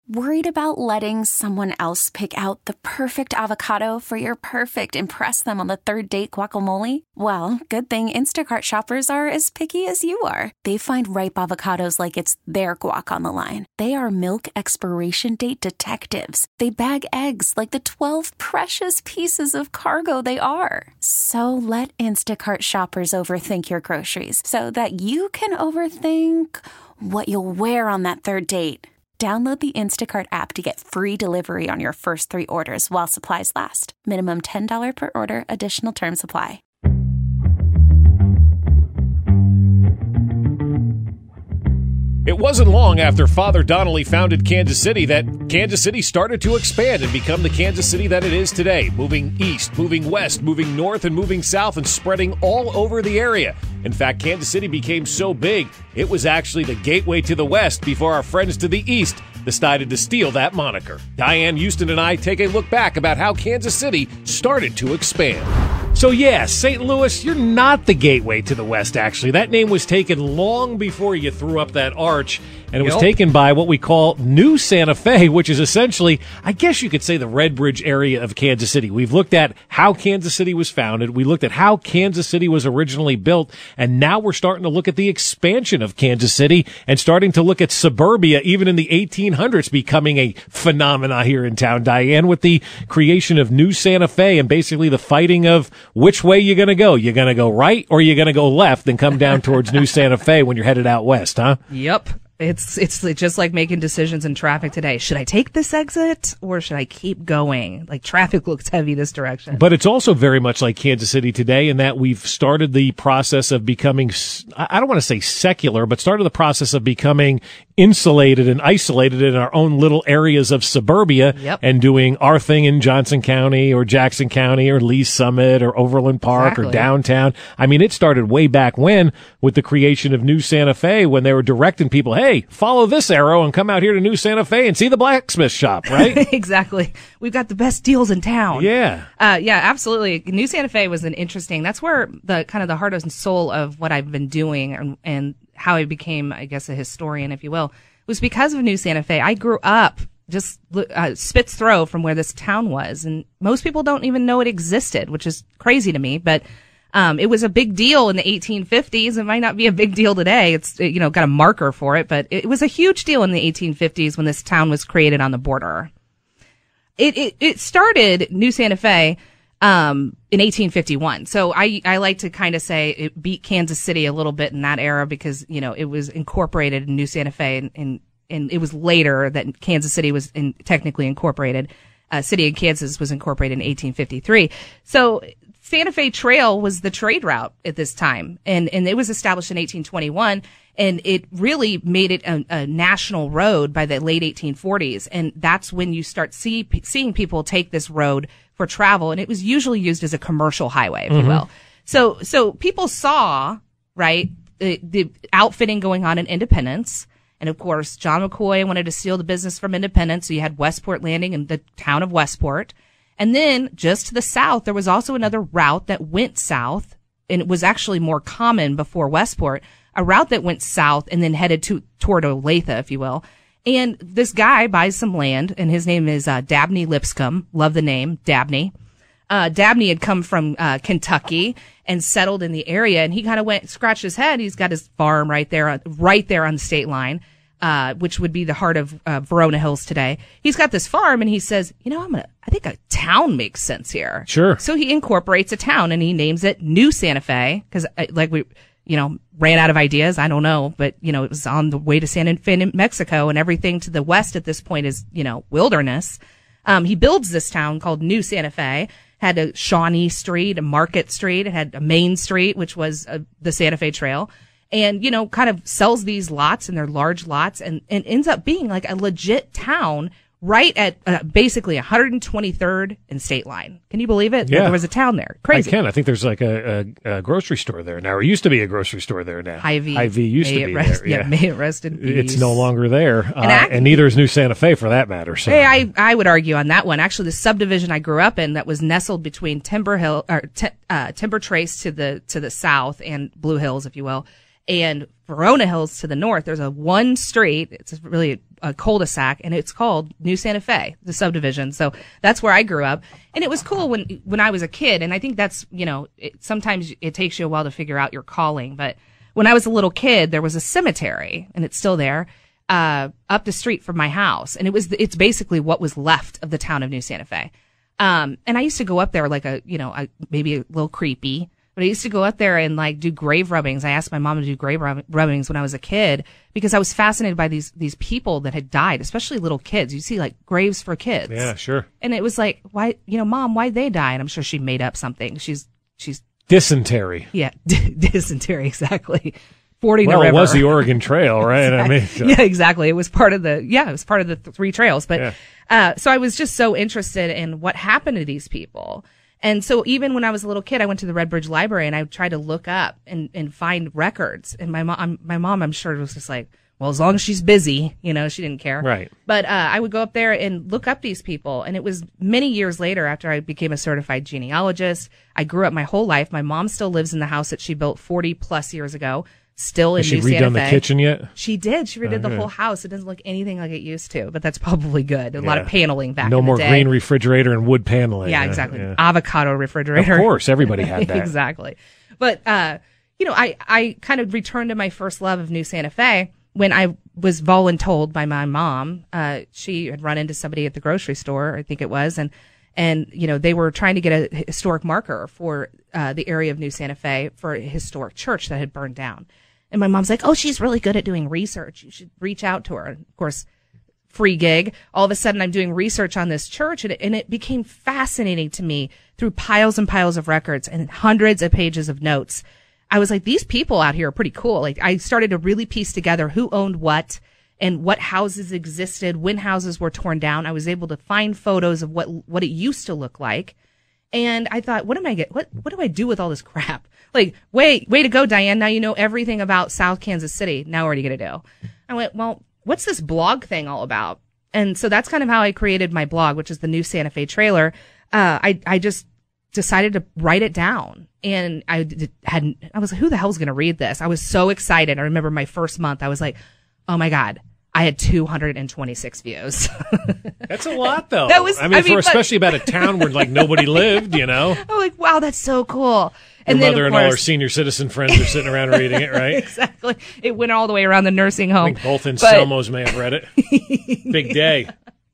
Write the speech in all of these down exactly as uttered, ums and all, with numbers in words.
Worried about letting someone else pick out the perfect avocado for your perfect impress them on the third date guacamole? Well, good thing Instacart shoppers are as picky as you are. They find ripe avocados like it's their guac on the line. They are milk expiration date detectives. They bag eggs like the twelve precious pieces of cargo they are. So let Instacart shoppers overthink your groceries so that you can overthink what you'll wear on that third date. Download the Instacart app to get free delivery on your first three orders while supplies last. Minimum ten dollars per order. Additional terms apply. It wasn't long after Father Donnelly founded Kansas City that Kansas City started to expand and become the Kansas City that it is today, moving east, moving west, moving north, and moving south, and spreading all over the area. In fact, Kansas City became so big, it was actually the gateway to the west before our friends to the east decided to steal that moniker. Diane Houston and I take a look back about how Kansas City started to expand. So yeah, Saint Louis, you're not the gateway to the West, actually. That name was taken long before you threw up that arch, and it was Yep. taken by what we call New Santa Fe, which is essentially, I guess you could say, the Red Bridge area of Kansas City. We've looked at how Kansas City was founded. We looked at how Kansas City was originally built, and now we're starting to look at the expansion of Kansas City and starting to look at suburbia, even in the eighteen hundreds, becoming a phenomena here in town, Diane, with the creation of New Santa Fe and basically the fighting of which way you're going to go. You're going to go right or you're going to go left and come down towards New Santa Fe when you're headed out west, huh? Yep. It's it's just like making decisions in traffic today. Should I take this exit or should I keep going? Like, traffic looks heavy this direction. But it's also very much like Kansas City today in that we've started the process of becoming, I don't want to say secular, but started the process of becoming insulated and isolated in our own little areas of suburbia. Yep. And doing our thing in Johnson County or Jackson County or Lee Summit or Overland Park Exactly. or downtown. I mean, it started way back when with the creation of New Santa Fe when they were directing people, hey, Hey, follow this arrow and come out here to New Santa Fe and see the blacksmith shop, right? Exactly. We've got the best deals in town. Yeah. Uh, yeah, absolutely. New Santa Fe was an interesting, that's where the kind of the heart and soul of what I've been doing and, and how I became, I guess, a historian, if you will, was because of New Santa Fe. I grew up just uh, spit's throw from where this town was. And most people don't even know it existed, which is crazy to me. But Um, it was a big deal in the eighteen fifties. It might not be a big deal today. It's, you know, got a marker for it, but it was a huge deal in the eighteen fifties when this town was created on the border. It, it, it started New Santa Fe, um, in eighteen fifty-one. So I, I like to kind of say it beat Kansas City a little bit in that era because, you know, it was incorporated in New Santa Fe and, and, and it was later that Kansas City was in, technically incorporated. Uh, City of Kansas was incorporated in eighteen fifty-three. So, Santa Fe Trail was the trade route at this time, and, and it was established in eighteen twenty-one, and it really made it a, a national road by the late eighteen forties, and that's when you start see, seeing people take this road for travel, and it was usually used as a commercial highway, if mm-hmm. you will. So, so people saw, right, the, the outfitting going on in Independence, and of course, John McCoy wanted to steal the business from Independence, so you had Westport Landing and the town of Westport. And then just to the south, there was also another route that went south, and it was actually more common before Westport, a route that went south and then headed to toward Olathe, if you will. And this guy buys some land, and his name is uh, Dabney Lipscomb. Love the name, Dabney. Uh, Dabney had come from uh, Kentucky and settled in the area, and he kind of went, scratched his head. He's got his farm right there, right there on the state line. Uh, which would be the heart of uh, Verona Hills today. He's got this farm, and he says, you know, I'm gonna, I think a town makes sense here. Sure. So he incorporates a town, and he names it New Santa Fe, because, like, we, you know, ran out of ideas. I don't know, but, you know, it was on the way to Santa Fe, Mexico, and everything to the west at this point is, you know, wilderness. Um, he builds this town called New Santa Fe, had a Shawnee Street, a Market Street, it had a Main Street, which was uh, the Santa Fe Trail. And, you know, kind of sells these lots, and they're large lots, and, and ends up being like a legit town right at uh, basically one hundred twenty-third and State Line. Can you believe it? Yeah. There was a town there. Crazy. I can. I think there's like a, a, a grocery store there now. Or used to be a grocery store there now. Hy-Vee. Hy-Vee used may to be rest, there. Yeah. yeah, may it rest in peace. It's no longer there. And, uh, I, and neither is New Santa Fe for that matter. So. Hey, I, I would argue on that one. Actually, the subdivision I grew up in that was nestled between Timber Hill, or t- uh, Timber Trace to the, to the south and Blue Hills, if you will, and Verona Hills to the north. There's a one street. It's really a cul-de-sac, and it's called New Santa Fe, the subdivision. So that's where I grew up. And it was cool when, when I was a kid. And I think that's, you know, it, sometimes it takes you a while to figure out your calling. But when I was a little kid, there was a cemetery, and it's still there, uh, up the street from my house. And it was, it's basically what was left of the town of New Santa Fe. Um, and I used to go up there like a, you know, a, maybe a little creepy, but I used to go up there and like do grave rubbings. I asked my mom to do grave rub- rubbings when I was a kid because I was fascinated by these, these people that had died, especially little kids. You see like graves for kids. Yeah, sure. And it was like, why, you know, Mom, why'd they die? And I'm sure she made up something. She's, she's dysentery. Yeah. D- dysentery. Exactly. Fording well, the river. It was the Oregon Trail, right? Exactly. I mean, so. Yeah, exactly. It was part of the, yeah, it was part of the th- three trails. But, yeah. uh, so I was just so interested in what happened to these people. And so even when I was a little kid, I went to the Redbridge Library and I tried to look up and, and find records. And my mom, my mom, I'm sure was just like, well, as long as she's busy, you know, she didn't care. Right. But, uh, I would go up there and look up these people. And it was many years later after I became a certified genealogist. I grew up my whole life. My mom still lives in the house that she built forty plus years ago. Still in Has she New Santa redone Fe. the kitchen yet? She did. She redid Oh, the good. whole house. It doesn't look anything like it used to, but that's probably good. A Yeah. lot of paneling back No in more the day. green refrigerator and wood paneling. Yeah, Uh, exactly. yeah. Avocado refrigerator. Of course, everybody had that. Exactly. But, uh, you know, I, I kind of returned to my first love of New Santa Fe when I was voluntold by my mom. Uh, she had run into somebody at the grocery store, I think it was, and, and, you know, they were trying to get a historic marker for, uh, the area of New Santa Fe for a historic church that had burned down. And my mom's like, oh, she's really good at doing research. You should reach out to her. And of course, free gig. All of a sudden, I'm doing research on this church, and it, and it became fascinating to me through piles and piles of records and hundreds of pages of notes. I was like, these people out here are pretty cool. Like, I started to really piece together who owned what and what houses existed, when houses were torn down. I was able to find photos of what what it used to look like. And I thought, what am I get? What what do I do with all this crap? Like, wait, way to go, Diane. Now you know everything about South Kansas City. Now what are you going to do? I went, well, what's this blog thing all about? And so that's kind of how I created my blog, which is the New Santa Fe Trailer. Uh, I, I just decided to write it down. And I did, hadn't, I was like, who the hell's going to read this? I was so excited. I remember my first month, I was like, oh my God. I had two hundred twenty-six views. That's a lot, though. That was, I mean, I for mean, especially about a town where like nobody lived, you know. I'm like, wow, that's so cool. Your And then, mother of and all her course, senior citizen friends are sitting around reading it, right? exactly. It went all the way around the nursing I home. think both But- Anselmos may have read it. Big day.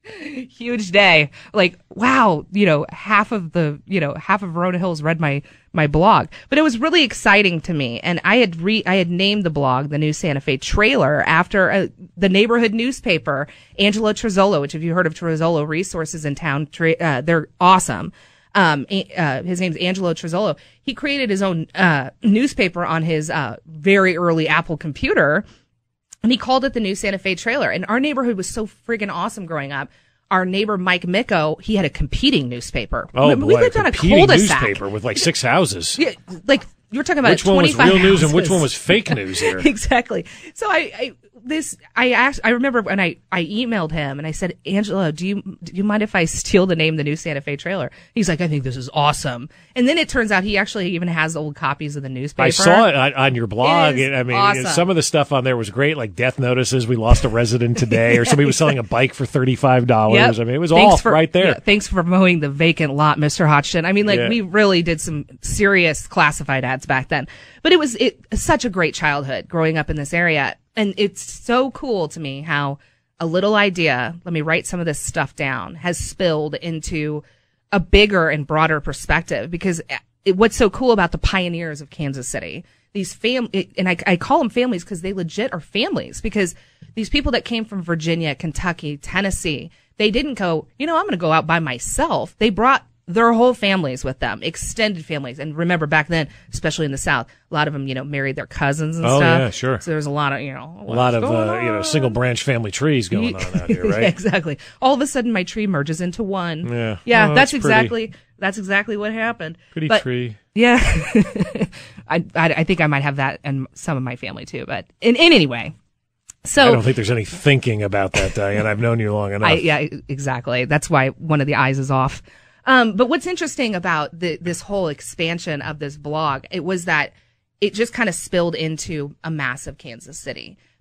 Huge day. Like, wow, you know, half of the, you know, half of Verona Hills read my, my blog, but it was really exciting to me. And I had re, I had named the blog, the New Santa Fe Trailer, after uh the neighborhood newspaper, Angelo Trozzolo, which if you heard of Trozzolo Resources in town, tra- uh, they're awesome. Um, uh, his name's Angelo Trozzolo. He created his own, uh, newspaper on his, uh, very early Apple computer. And he called it the New Santa Fe Trailer. And our neighborhood was so friggin' awesome growing up. Our neighbor, Mike Micco, he had a competing newspaper. Oh, we, boy, we lived a on a competing cul-de-sac. newspaper with like six houses. Yeah, like, you're talking about Which one was twenty-five real news and which houses. one was fake news here? Exactly. So I, I, this, I asked, I remember when I, I emailed him and I said, Angelo, do you, do you mind if I steal the name, the New Santa Fe Trailer? He's like, I think this is awesome. And then it turns out he actually even has old copies of the newspaper. I saw it on, on your blog. It is I mean, awesome. some of the stuff on there was great, like death notices. We lost a resident today, or somebody was selling a bike for thirty-five dollars. Yep. I mean, it was Thanks all for- right there. yeah, thanks for mowing the vacant lot, Mister Hodgson. I mean, like, Yeah. we really did some serious classified ads back then. But it was it such a great childhood growing up in this area. And it's so cool to me how a little idea, let me write some of this stuff down, has spilled into a bigger and broader perspective. Because it, what's so cool about the pioneers of Kansas City, these fam, it, and I, I call them families because they legit are families, because these people that came from Virginia, Kentucky, Tennessee, they didn't go, you know, I'm going to go out by myself. They brought their whole families with them, extended families. And remember back then, especially in the South, a lot of them, you know, married their cousins and Oh, stuff. yeah, sure. So there's a lot of, you know, A lot of, what's uh, going you know, on? single branch family trees going on out here, right? Yeah, exactly. All of a sudden my tree merges into one. Yeah. Yeah, Oh, that's, that's pretty. exactly, that's exactly what happened. Pretty But- tree. Yeah. I, I, I think I might have that in some of my family too, but in, in any way. So I don't think there's any thinking about that, Diane. I've known you long enough. I, yeah, exactly. That's why one of the eyes is off. Um, but what's interesting about the, this whole expansion of this blog, it was that it just kind of spilled into a massive Kansas City.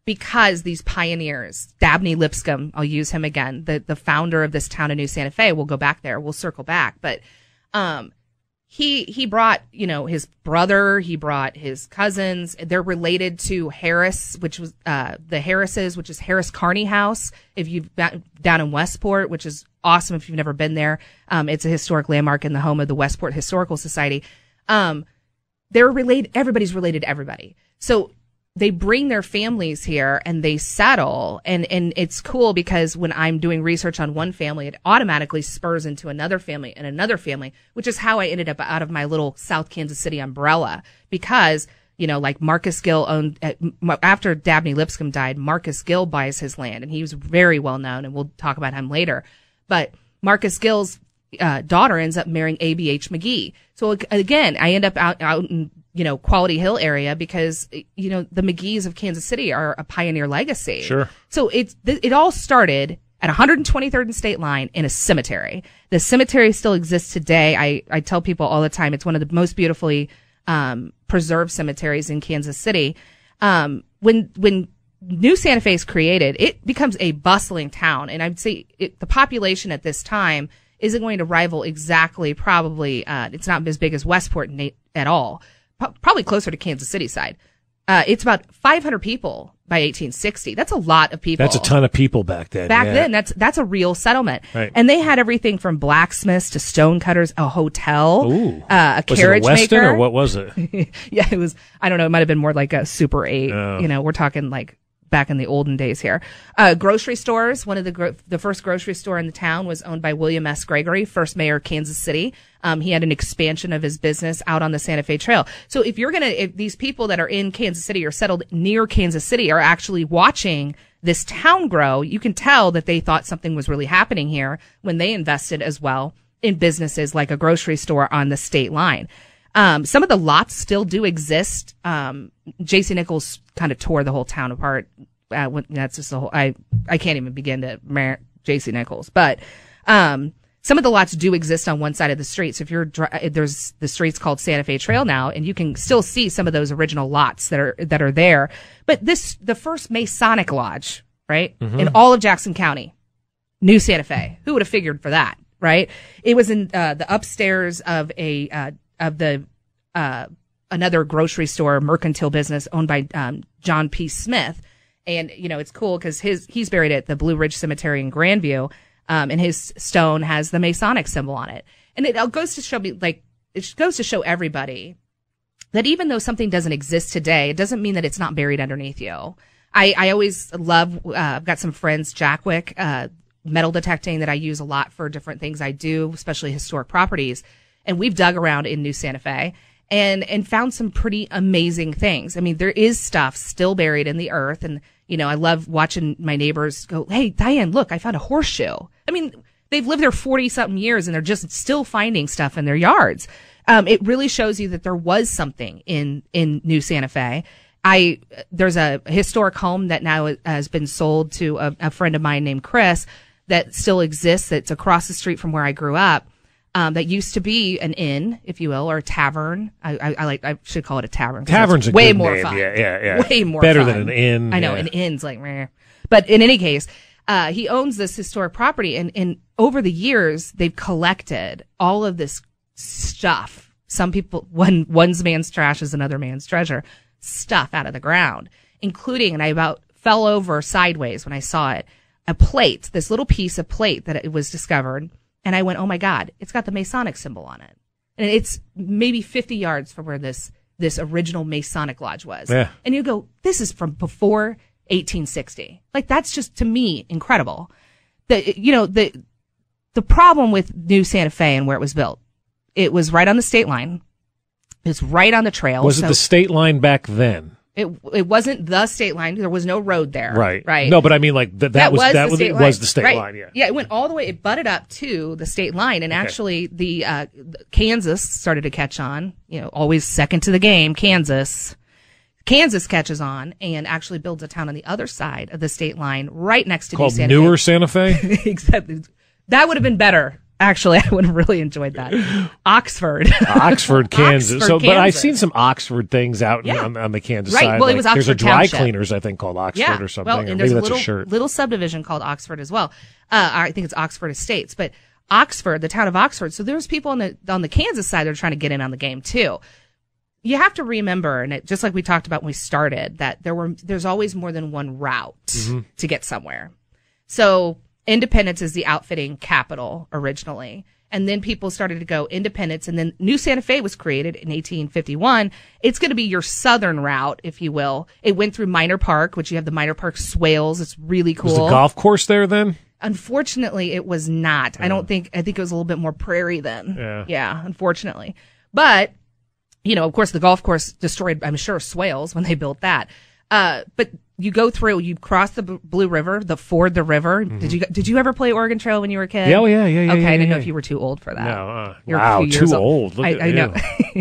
because these pioneers, Dabney Lipscomb, I'll use him again, the, the founder of this town of New Santa Fe, we'll go back there, we'll circle back, but, um, he, he brought, you know, his brother, he brought his cousins, they're related to Harris, which was, uh, the Harrises, which is Harris Carney House, if you've been down in Westport, which is awesome if you've never been there. Um, it's a historic landmark in the home of the Westport Historical Society. Um, they're related, everybody's related to everybody. So, they bring their families here and they settle. And, and it's cool because when I'm doing research on one family, it automatically spurs into another family and another family, which is how I ended up out of my little South Kansas City umbrella. Because, you know, like Marcus Gill owned, after Dabney Lipscomb died, Marcus Gill buys his land and he was very well known, and we'll talk about him later. But Marcus Gill's uh, daughter ends up marrying A B H McGee. So again, I end up out, out in, you know, Quality Hill area because, you know, the McGees of Kansas City are a pioneer legacy. Sure. So it's, it all started at one hundred twenty-third and State Line in a cemetery. The cemetery still exists today. I, I tell people all the time, it's one of the most beautifully, um, preserved cemeteries in Kansas City. Um, when, when New Santa Fe is created, it becomes a bustling town. And I'd say it, the population at this time isn't going to rival exactly, probably, uh, it's not as big as Westport at all. Probably closer to Kansas City side. Uh, it's about five hundred people by eighteen sixty. That's a lot of people. That's a ton of people back then. Back yeah. then, that's that's a real settlement. Right. And they had everything from blacksmiths to stonecutters, a hotel, Ooh. Uh, a was carriage it a Westin maker. Or what was it? Yeah, it was. I don't know. It might have been more like a Super eight. Oh. You know, we're talking like back in the olden days here. Uh, grocery stores. One of the gro- the first grocery store in the town was owned by William S. Gregory, first mayor of Kansas City. Um, he had an expansion of his business out on the Santa Fe Trail. So if you're going to, if these people that are in Kansas City or settled near Kansas City are actually watching this town grow, you can tell that they thought something was really happening here when they invested as well in businesses like a grocery store on the state line. Um, some of the lots still do exist. Um, J C Nichols kind of tore the whole town apart. Uh, when, that's just a whole, I, I can't even begin to mer- J C Nichols, but, um, some of the lots do exist on one side of the street. So if you're, there's the street's called Santa Fe Trail now, and you can still see some of those original lots that are, that are there. But this, the first Masonic lodge, right? Mm-hmm. In all of Jackson County, New Santa Fe. Who would have figured for that, right? It was in, uh, the upstairs of a, uh, of the, uh, another grocery store, mercantile business owned by, um, John P. Smith. And, you know, it's cool because his, he's buried at the Blue Ridge Cemetery in Grandview. Um, and his stone has the Masonic symbol on it. And it goes to show me, like, it goes to show everybody that even though something doesn't exist today, it doesn't mean that it's not buried underneath you. I, I always love, uh, I've got some friends, Jackwick, uh, metal detecting that I use a lot for different things I do, especially historic properties. And we've dug around in New Santa Fe and, and found some pretty amazing things. I mean, there is stuff still buried in the earth. And, you know, I love watching my neighbors go, "Hey, Diane, look, I found a horseshoe." I mean, they've lived there forty something years and they're just still finding stuff in their yards. Um, it really shows you that there was something in, in New Santa Fe. I, there's a historic home that now has been sold to a, a friend of mine named Chris that still exists. That's across the street from where I grew up. Um, that used to be an inn, if you will, or a tavern. I, I, I like, I should call it a tavern. Tavern's a way good more name. fun. Yeah, yeah, yeah. Way more Better fun. than an inn. I know, yeah. an inn's like, meh. But in any case, uh, he owns this historic property, and, and over the years, they've collected all of this stuff. Some people, one, one man's trash is another man's treasure, stuff out of the ground, including, and I about fell over sideways when I saw it, a plate, this little piece of plate that it was discovered. And I went, oh my God, it's got the Masonic symbol on it. And it's maybe fifty yards from where this, this original Masonic lodge was. Yeah. And you go, this is from before eighteen sixty. Like, that's just, to me, incredible. The, you know, the, the problem with New Santa Fe and where it was built, it was right on the state line. It's right on the trail. Was so it the state line back then? It it wasn't the state line. There was no road there. Right. Right. No, but I mean, like, th- that, that was, was that the was, state it line. was the state Right. line, yeah. Yeah, it went all the way, it butted up to the state line, and Okay. actually the, uh, Kansas started to catch on, you know, always second to the game, Kansas. Kansas catches on and actually builds a town on the other side of the state line, right next to Called New Santa Newer Fe. Santa Fe? Except that would have been better. Actually, I would have really enjoyed that. Oxford. Oxford, Kansas. Oxford, so, but Kansas. I've seen some Oxford things out Yeah. on, on the Kansas Right. side. Well, it like, was there's a Oxford dry Township. cleaners, I think, called Oxford Yeah. or something. Well, or and maybe there's a that's little, a shirt. little subdivision called Oxford as well. Uh, I think it's Oxford Estates, but Oxford, the town of Oxford. So there's people on the on the Kansas side that are trying to get in on the game too. You have to remember, and it, just like we talked about when we started, that there were there's always more than one route Mm-hmm. to get somewhere. So Independence is the outfitting capital originally. And then people started to go Independence, and then New Santa Fe was created in eighteen fifty-one. It's going to be your southern route, if you will. It went through Minor Park, which you have the Minor Park swales. It's really cool. Was the golf course there then? Unfortunately, it was not. I don't think, I think it was a little bit more prairie then. Yeah. Yeah, unfortunately. But, you know, of course, the golf course destroyed, I'm sure, swales when they built that. Uh, but you go through, you cross the B- Blue River, the ford the river. Mm-hmm. Did you did you ever play Oregon Trail when you were a kid? Yeah, oh, yeah, yeah, yeah. Okay, yeah, I didn't yeah. know if you were too old for that. No. Uh, You're a wow, few years too old. Look I, at I know.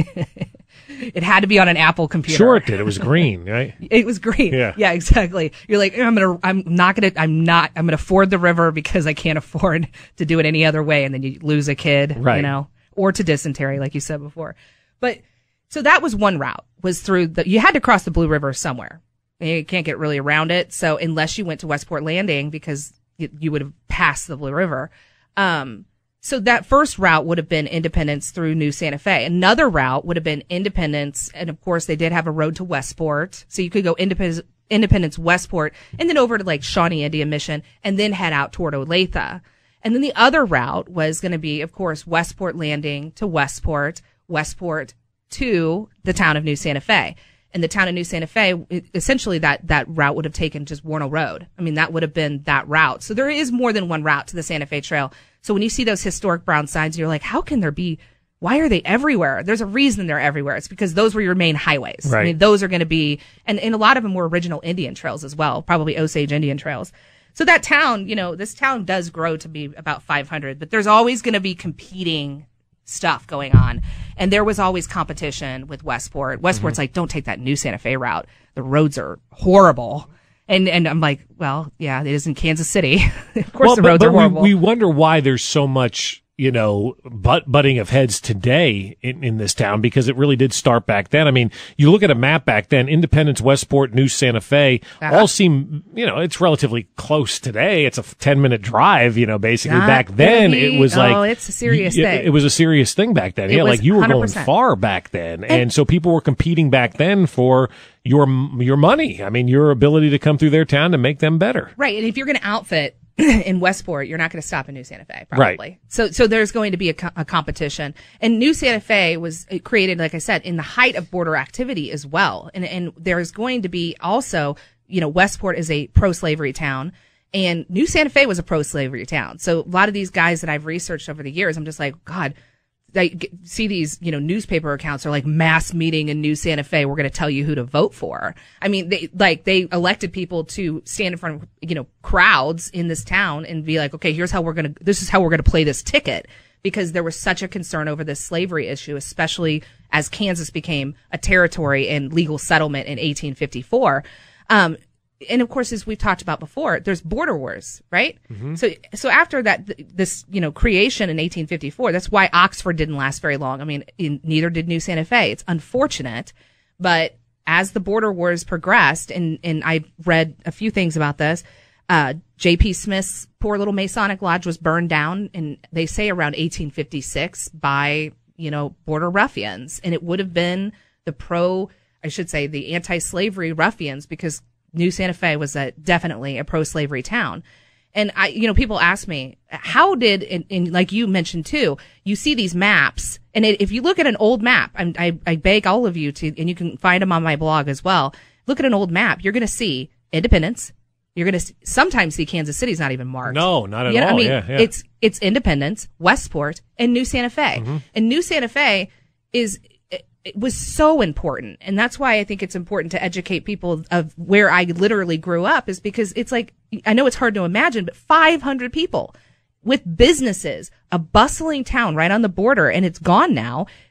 It had to be on an Apple computer. Sure it did. It was green, right? It was green. Yeah. Yeah, exactly. You're like, I'm gonna, I'm not gonna, I'm not, I'm gonna ford the river because I can't afford to do it any other way. And then you lose a kid, Right. you know, or to dysentery, like you said before. But so that was one route, was through the, you had to cross the Blue River somewhere. You can't get really around it. So unless you went to Westport Landing, because you, you would have passed the Blue River. Um, So that first route would have been Independence through New Santa Fe. Another route would have been Independence. And of course, they did have a road to Westport. So you could go Independence, Independence, Westport, and then over to like Shawnee Indian Mission, and then head out toward Olathe. And then the other route was going to be, of course, Westport Landing to Westport, Westport to the town of New Santa Fe. And the town of New Santa Fe, it, essentially that, that route would have taken just Warnell Road. I mean, that would have been that route. So there is more than one route to the Santa Fe Trail. So when you see those historic brown signs, you're like, how can there be, why are they everywhere? There's a reason they're everywhere. It's because those were your main highways. Right. I mean, those are going to be, and, and a lot of them were original Indian trails as well, probably Osage Indian trails. So that town, you know, this town does grow to be about five hundred, but there's always going to be competing stuff going on. And there was always competition with Westport. Westport's Mm-hmm. like, don't take that New Santa Fe route. The roads are horrible. And and I'm like, well, yeah, it is in Kansas City. Of course Well, the but, roads but are horrible. We, we wonder why there's so much, you know, butt, butting of heads today in, in this town, because it really did start back then. I mean, you look at a map back then, Independence, Westport, New Santa Fe, Uh-huh. all seem, you know, it's relatively close today. It's a ten minute drive, you know, basically. Not back then, gonna be. it was like, Oh, it's a serious y- thing. It was a serious thing back then. It yeah, was like you were one hundred going percent. far back then. And, and so people were competing back then for your, your money. I mean, your ability to come through their town to make them better. Right. And if you're going to outfit in Westport, you're not going to stop in New Santa Fe, probably. Right. So, so there's going to be a, co- a competition. And New Santa Fe was created, like I said, in the height of border activity as well. And, and there's going to be also, you know, Westport is a pro-slavery town, and New Santa Fe was a pro-slavery town. So a lot of these guys that I've researched over the years, I'm just like, God, I get- see these, you know, newspaper accounts are like mass meeting in New Santa Fe. We're going to tell you who to vote for. I mean, they, like, they elected people to stand in front of, you know, crowds in this town and be like, okay, here's how we're going to, this is how we're going to play this ticket, because there was such a concern over this slavery issue, especially as Kansas became a territory and legal settlement in eighteen fifty-four. Um, and of course, as we've talked about before, there's border wars, right? Mm-hmm. So, so after that, th- this, you know, creation in eighteen fifty-four, that's why Oxford didn't last very long. I mean, in, neither did New Santa Fe. It's unfortunate, but as the border wars progressed, and, and I read a few things about this, uh, J P. Smith's poor little Masonic Lodge was burned down, and they say around eighteen fifty-six by, you know, border ruffians. And it would have been the pro, I should say, the anti-slavery ruffians, because New Santa Fe was a, definitely a pro-slavery town. And I, you know, people ask me, how did, and, and like you mentioned too, you see these maps, and it, if you look at an old map, I'm, I, I beg all of you to, and you can find them on my blog as well. Look at an old map. You're going to see Independence. You're going to sometimes see Kansas City's not even marked. No, not at You know, all. I mean, yeah, yeah. it's, it's Independence, Westport, and New Santa Fe. Mm-hmm. And New Santa Fe is, it, it was so important. And that's why I think it's important to educate people of where I literally grew up, is because it's like, I know it's hard to imagine, but five hundred people with businesses, a bustling town right on the border, and it's gone now.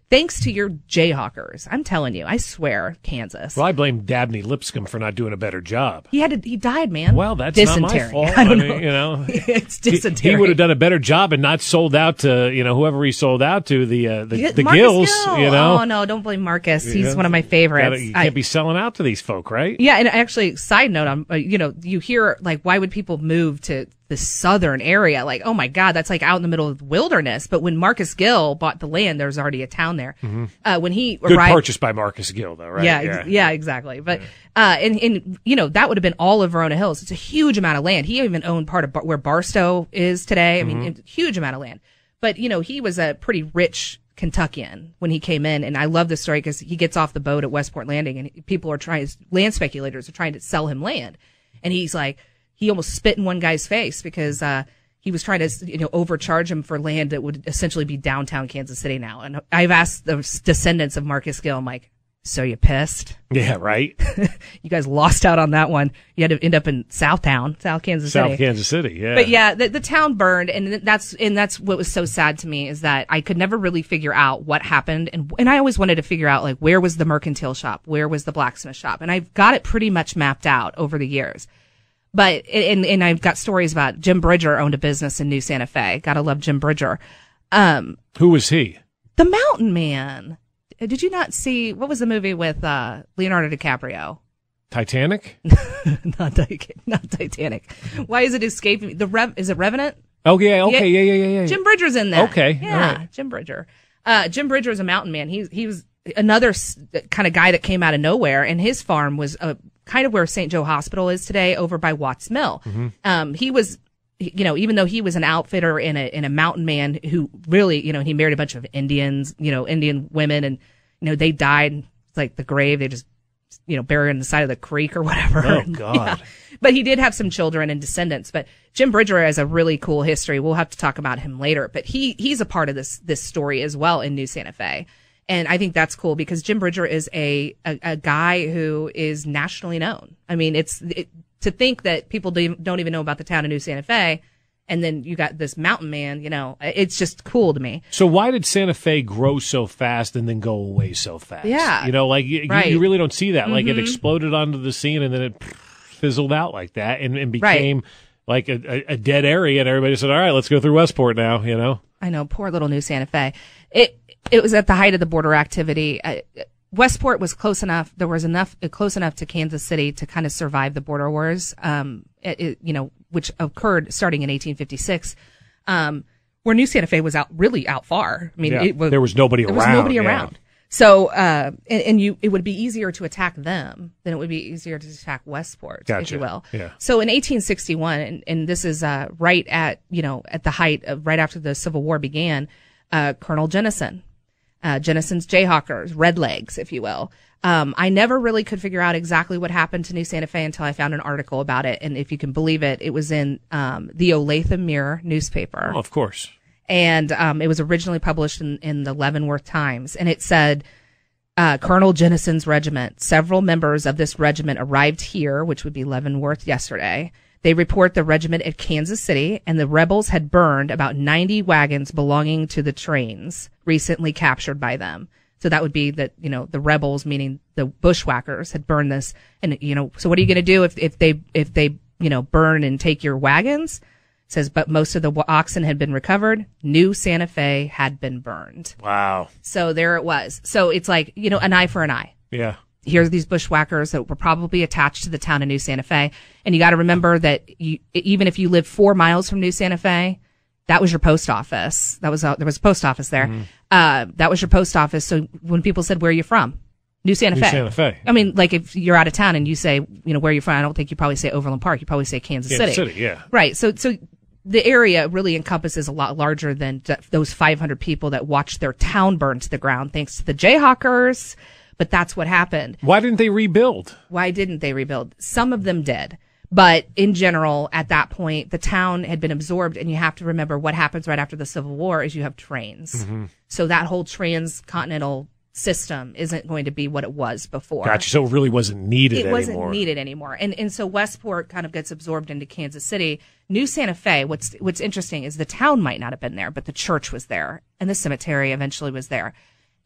Thanks to your Jayhawkers. I'm telling you, I swear, Kansas. Well, I blame Dabney Lipscomb for not doing a better job. He had to, he died, man. Well, that's dysentery. not my fault. I don't I mean, know. you know, it's dysentery. He, he would have done a better job and not sold out to, you know, whoever he sold out to, the uh, the, Yeah, the Marcus Gills, Gill. you know. Oh, no, don't blame Marcus. He's You know, one of my favorites. Gotta, you can't I, be selling out to these folk, right? Yeah, and actually, side note, I'm, uh, you know, you hear, like, why would people move to the southern area? Like, oh my God, that's like out in the middle of the wilderness. But when Marcus Gill bought the land, there was already a town there. Mm-hmm. Uh, when he Good arrived, purchase by Marcus Gill, though, right? Yeah, ex- yeah, exactly. But, yeah. uh, and, and, you know, that would have been all of Verona Hills. It's a huge amount of land. He even owned part of Bar- where Barstow is today. I Mm-hmm. mean, a huge amount of land. But, you know, he was a pretty rich Kentuckian when he came in. And I love this story because he gets off the boat at Westport Landing and people are trying, land speculators are trying to sell him land. And he's like, he almost spit in one guy's face because, uh, he was trying to, you know, overcharge him for land that would essentially be downtown Kansas City now. And I've asked the descendants of Marcus Gill, I'm like, so you pissed? Yeah, right. You guys lost out on that one. You had to end up in Southtown, South Kansas City. South Kansas City, yeah. But yeah, the, the town burned, and that's and that's what was so sad to me is that I could never really figure out what happened, and and I always wanted to figure out like where was the mercantile shop, where was the blacksmith shop, and I've got it pretty much mapped out over the years. But, and, and I've got stories about Jim Bridger owned a business in New Santa Fe. Gotta love Jim Bridger. Um, Who was he? The Mountain Man. Did you not see, what was the movie with, uh, Leonardo DiCaprio? Titanic? not, not Titanic. Why is it escaping me? The Rev, is it Revenant? Oh, yeah, okay, yeah, yeah, yeah, yeah. Jim Bridger's in that. Okay, Yeah, all right. Jim Bridger. Uh, Jim Bridger is a mountain man. He, he was another s- kind of guy that came out of nowhere, and his farm was uh, kind of where Saint Joe Hospital is today, over by Watts Mill. Mm-hmm. Um, he was, you know, even though he was an outfitter and a, and a mountain man who really, you know, he married a bunch of Indians, you know, Indian women, and, you know, they died. It's like the grave, they just, you know, buried on the side of the creek or whatever. Oh, God. Yeah. But he did have some children and descendants. But Jim Bridger has a really cool history. We'll have to talk about him later. But he, he's a part of this, this story as well in New Santa Fe. And I think that's cool because Jim Bridger is a, a, a guy who is nationally known. I mean, it's, it, to think that people don't don't even know about the town of New Santa Fe, and then you got this mountain man, you know, it's just cool to me. So why did Santa Fe grow so fast and then go away so fast? Yeah. You know, like, you, Right. you really don't see that. Mm-hmm. Like, it exploded onto the scene and then it fizzled out like that and, and became Right. like a, a, a dead area, and everybody said, all right, let's go through Westport now, you know? I know, poor little New Santa Fe. It it was at the height of the border activity. Uh, Westport was close enough. There was enough uh, close enough to Kansas City to kind of survive the border wars. Um, it, it, you know, which occurred starting in eighteen fifty-six. Um, where New Santa Fe was out really out far. I mean, Yeah. it was, There was nobody there around. was nobody yeah. around. So, uh, and, and you, it would be easier to attack them than it would be easier to attack Westport, if Gotcha. you will. Yeah. So in eighteen sixty-one, and, and this is, uh, right at, you know, at the height of, right after the Civil War began, uh, Colonel Jennison, uh, Jennison's Jayhawkers, Redlegs, if you will. Um, I never really could figure out exactly what happened to New Santa Fe until I found an article about it. And if you can believe it, it was in, um, the Olathe Mirror newspaper. Oh, of course. And um, it was originally published in, in the Leavenworth Times, and it said, uh, Colonel Jennison's regiment. Several members of this regiment arrived here, which would be Leavenworth, yesterday. They report the regiment at Kansas City, and the rebels had burned about ninety wagons belonging to the trains recently captured by them. So that would be that, you know, the rebels, meaning the bushwhackers, had burned this. And, you know, so what are you going to do if, if they, if they, you know, burn and take your wagons? Says, but most of the oxen had been recovered. New Santa Fe had been burned. Wow. So there it was. So it's like, you know, an eye for an eye. Yeah. Here's these bushwhackers that were probably attached to the town of New Santa Fe. And you got to remember that you, even if you live four miles from New Santa Fe, that was your post office. That was a, there was a post office there. Mm-hmm. Uh, that was your post office. So when people said, where are you from? New Santa New Fe. Santa Fe. I mean, like if you're out of town and you say, you know, where are you from? I don't think you probably say Overland Park. You probably say Kansas, Kansas City. City, yeah. Right. So, so the area really encompasses a lot larger than th- those five hundred people that watched their town burn to the ground thanks to the Jayhawkers. But that's what happened. Why didn't they rebuild? Why didn't they rebuild? Some of them did. But in general, at that point, the town had been absorbed, and you have to remember what happens right after the Civil War is you have trains. Mm-hmm. So that whole transcontinental system isn't going to be what it was before. Gotcha. So it really wasn't needed it anymore. It wasn't needed anymore. And and so Westport kind of gets absorbed into Kansas City. New Santa Fe, what's what's interesting is the town might not have been there, but the church was there, and the cemetery eventually was there.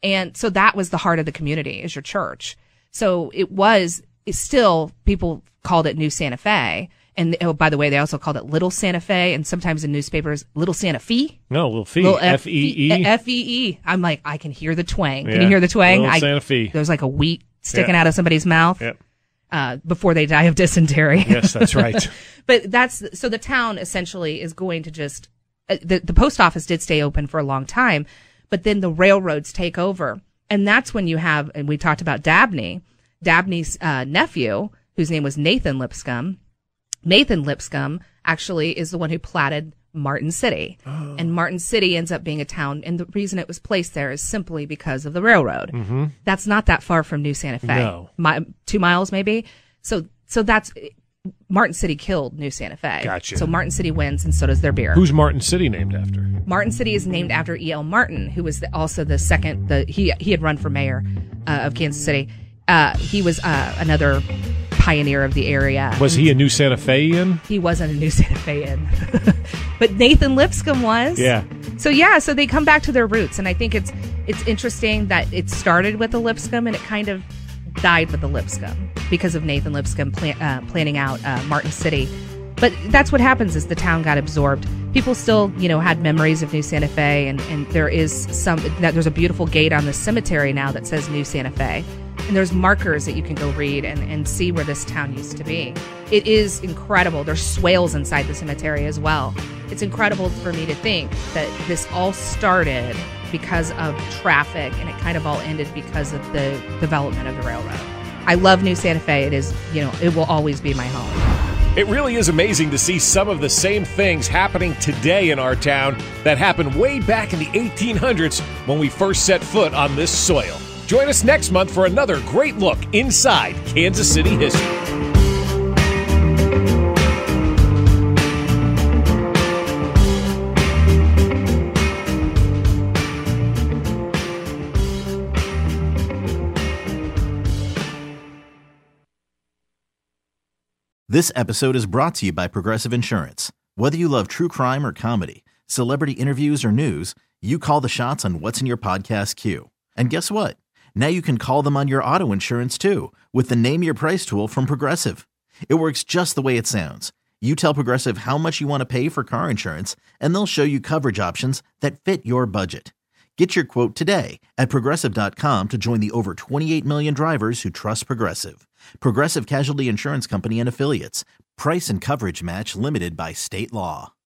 And so that was the heart of the community, is your church. So it was, it's still, people called it New Santa Fe. And oh, by the way, they also called it Little Santa Fe, and sometimes in newspapers, Little Santa Fe. No, Little Fee. Little F E E. F E E. I'm like, I can hear the twang. Can Yeah. you hear the twang? Little I, Santa Fe. There's like a wheat sticking Yeah. out of somebody's mouth Yep. uh, before they die of dysentery. Yes, that's right. But that's, so the town essentially is going to just, uh, the, the post office did stay open for a long time, but then the railroads take over. And that's when you have, and we talked about Dabney, Dabney's uh, nephew, whose name was Nathan Lipscomb. Nathan Lipscomb actually is the one who platted Martin City. Oh. And Martin City ends up being a town. And the reason it was placed there is simply because of the railroad. Mm-hmm. That's not that far from New Santa Fe. No. My, two miles maybe. So, so that's, Martin City killed New Santa Fe. Gotcha. So Martin City wins, and so does their beer. Who's Martin City named after? Martin City is named after E L. Martin, who was the, also the second, the he he had run for mayor uh, of Kansas City. Uh, he was uh, another pioneer of the area. Was he a New Santa Fe-ian? He wasn't a New Santa Fe-ian. But Nathan Lipscomb was. Yeah. So yeah, so they come back to their roots, and I think it's it's interesting that it started with the Lipscomb and it kind of died with the Lipscomb because of Nathan Lipscomb plan, uh, planning out uh, Martin City. But that's what happens is the town got absorbed. People still, you know, had memories of New Santa Fe, and, and there is some, there's a beautiful gate on the cemetery now that says New Santa Fe. And there's markers that you can go read and, and see where this town used to be. It is incredible. There's swales inside the cemetery as well. It's incredible for me to think that this all started because of traffic, and it kind of all ended because of the development of the railroad. I love New Santa Fe. It is, you know, it will always be my home. It really is amazing to see some of the same things happening today in our town that happened way back in the eighteen hundreds when we first set foot on this soil. Join us next month for another great look inside Kansas City history. This episode is brought to you by Progressive Insurance. Whether you love true crime or comedy, celebrity interviews or news, you call the shots on what's in your podcast queue. And guess what? Now you can call them on your auto insurance too with the Name Your Price tool from Progressive. It works just the way it sounds. You tell Progressive how much you want to pay for car insurance, and they'll show you coverage options that fit your budget. Get your quote today at Progressive dot com to join the over twenty-eight million drivers who trust Progressive. Progressive Casualty Insurance Company and Affiliates. Price and coverage match limited by state law.